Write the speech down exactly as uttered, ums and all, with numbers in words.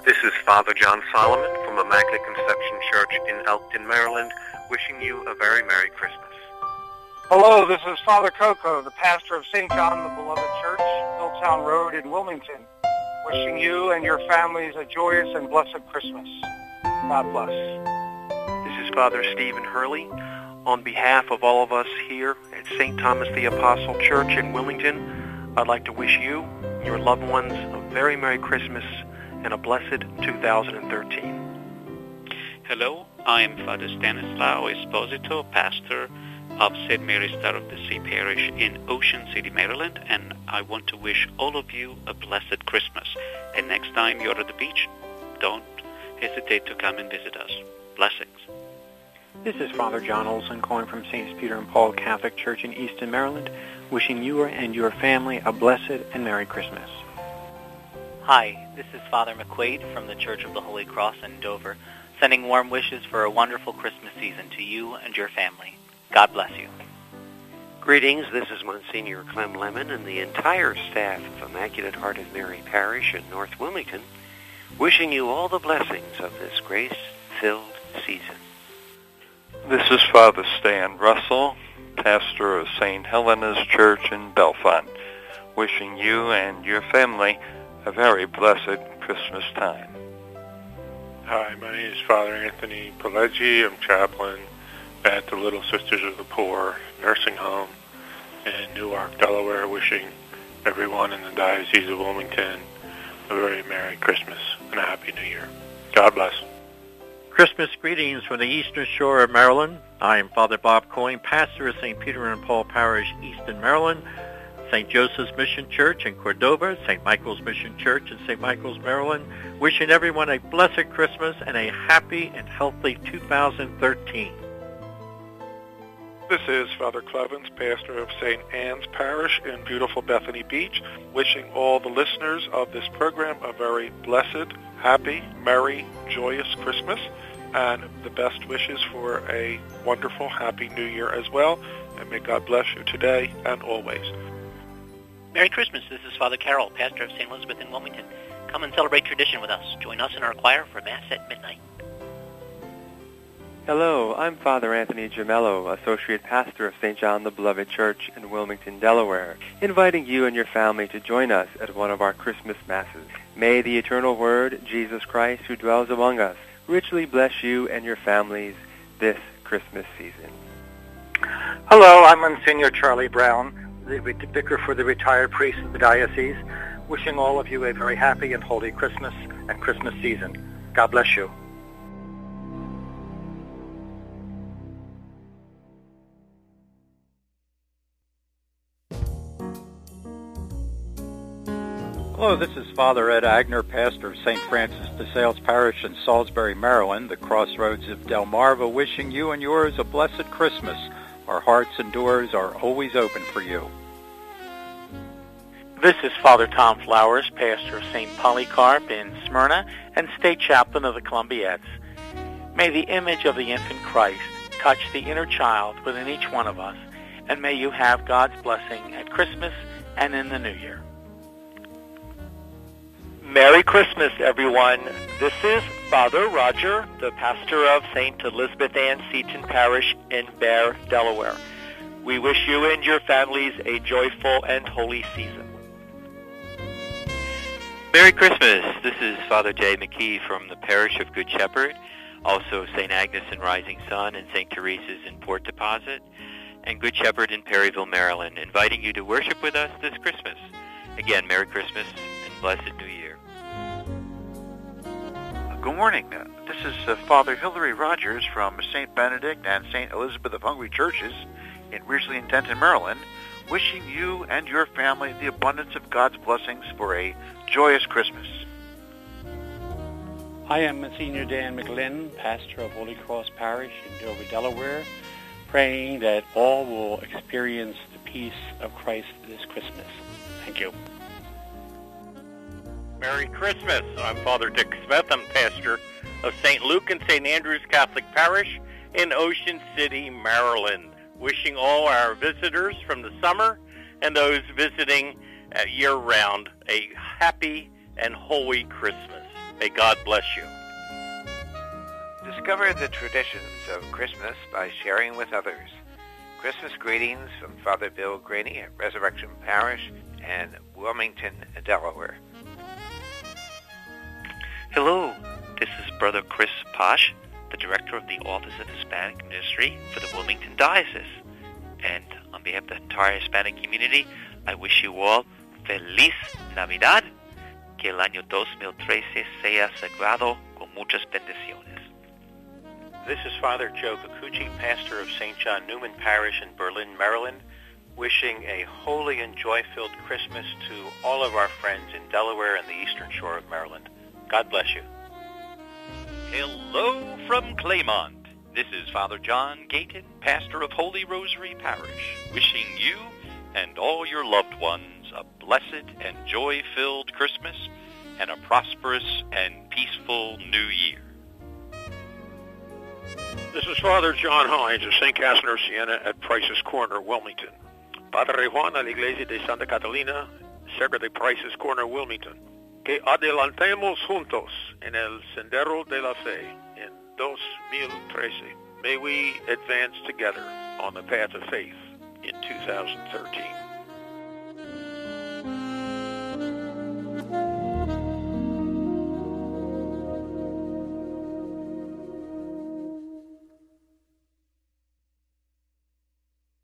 This is Father John Solomon from Immaculate Conception Church in Elkton, Maryland, wishing you a very Merry Christmas. Hello, this is Father Coco, the pastor of Saint John the Beloved Church, Milltown Road in Wilmington, wishing you and your families a joyous and blessed Christmas. God bless. This is Father Stephen Hurley. On behalf of all of us here at Saint Thomas the Apostle Church in Wilmington, I'd like to wish you and your loved ones a very Merry Christmas and a blessed two thousand thirteen. Hello, I am Father Stanislao Esposito, pastor of Saint Mary's Star of the Sea Parish in Ocean City, Maryland, and I want to wish all of you a blessed Christmas. And next time you're at the beach, don't hesitate to come and visit us. Blessings. This is Father John Olson calling from Saints Peter and Paul Catholic Church in Easton, Maryland, wishing you and your family a blessed and Merry Christmas. Hi, this is Father McQuaid from the Church of the Holy Cross in Dover, sending warm wishes for a wonderful Christmas season to you and your family. God bless you. Greetings, this is Monsignor Clem Lemon and the entire staff of Immaculate Heart of Mary Parish in North Wilmington, wishing you all the blessings of this grace-filled season. This is Father Stan Russell, pastor of Saint Helena's Church in Bellefonte, wishing you and your family a very blessed Christmas time. Hi, my name is Father Anthony Pileggi. I'm chaplain at the Little Sisters of the Poor nursing home in Newark, Delaware, wishing everyone in the Diocese of Wilmington a very Merry Christmas and a Happy New Year. God bless. Christmas greetings from the Eastern Shore of Maryland. I am Father Bob Coyne, pastor of Saint Peter and Paul Parish, Easton, Maryland, Saint Joseph's Mission Church in Cordova, Saint Michael's Mission Church in Saint Michael's, Maryland, wishing everyone a blessed Christmas and a happy and healthy two thousand thirteen. This is Father Clevens, pastor of Saint Anne's Parish in beautiful Bethany Beach, wishing all the listeners of this program a very blessed, happy, merry, joyous Christmas, and the best wishes for a wonderful, happy New Year as well, and may God bless you today and always. Merry Christmas. This is Father Carroll, pastor of Saint Elizabeth in Wilmington. Come and celebrate tradition with us. Join us in our choir for Mass at midnight. Hello, I'm Father Anthony Gemello, Associate Pastor of Saint John the Beloved Church in Wilmington, Delaware, inviting you and your family to join us at one of our Christmas Masses. May the eternal Word, Jesus Christ, who dwells among us, richly bless you and your families this Christmas season. Hello, I'm Monsignor Charlie Brown, the Vicar for the retired priests of the Diocese, wishing all of you a very happy and holy Christmas and Christmas season. God bless you. Hello, this is Father Ed Agner, pastor of Saint Francis de Sales Parish in Salisbury, Maryland, the crossroads of Delmarva, wishing you and yours a blessed Christmas. Our hearts and doors are always open for you. This is Father Tom Flowers, pastor of Saint Polycarp in Smyrna and state chaplain of the Columbiads. May the image of the infant Christ touch the inner child within each one of us, and may you have God's blessing at Christmas and in the New Year. Merry Christmas, everyone. This is Father Roger, the pastor of Saint Elizabeth Ann Seton Parish in Bear, Delaware. We wish you and your families a joyful and holy season. Merry Christmas. This is Father Jay McKee from the Parish of Good Shepherd, also Saint Agnes in Rising Sun and Saint Teresa's in Port Deposit, and Good Shepherd in Perryville, Maryland, inviting you to worship with us this Christmas. Again, Merry Christmas and Blessed New Year. Good morning. Uh, this is uh, Father Hilary Rogers from Saint Benedict and Saint Elizabeth of Hungary Churches in Ridgely and Denton, Maryland, wishing you and your family the abundance of God's blessings for a joyous Christmas. I am Monsignor Dan McGlynn, pastor of Holy Cross Parish in Dover, Delaware, praying that all will experience the peace of Christ this Christmas. Thank you. Merry Christmas. I'm Father Dick Smith. I'm pastor of Saint Luke and Saint Andrew's Catholic Parish in Ocean City, Maryland. Wishing all our visitors from the summer and those visiting year-round a happy and holy Christmas. May God bless you. Discover the traditions of Christmas by sharing with others. Christmas greetings from Father Bill Graney at Resurrection Parish in Wilmington, Delaware. Hello, this is Brother Chris Posh, the Director of the Office of Hispanic Ministry for the Wilmington Diocese. And on behalf of the entire Hispanic community, I wish you all Feliz Navidad, que el año dos mil trece sea sagrado con muchas bendiciones. This is Father Joe Kikuchi, pastor of Saint John Newman Parish in Berlin, Maryland, wishing a holy and joy-filled Christmas to all of our friends in Delaware and the eastern shore of Maryland. God bless you. Hello from Claymont. This is Father John Gayton, pastor of Holy Rosary Parish, wishing you and all your loved ones a blessed and joy-filled Christmas and a prosperous and peaceful New Year. This is Father John Hines of Saint Catherine of Siena at Price's Corner, Wilmington. Padre Juan de la Iglesia de Santa Catalina, cerca de Price's Corner, Wilmington. Que adelantemos juntos en el sendero de la fe en dos mil trece. May we advance together on the path of faith in two thousand thirteen.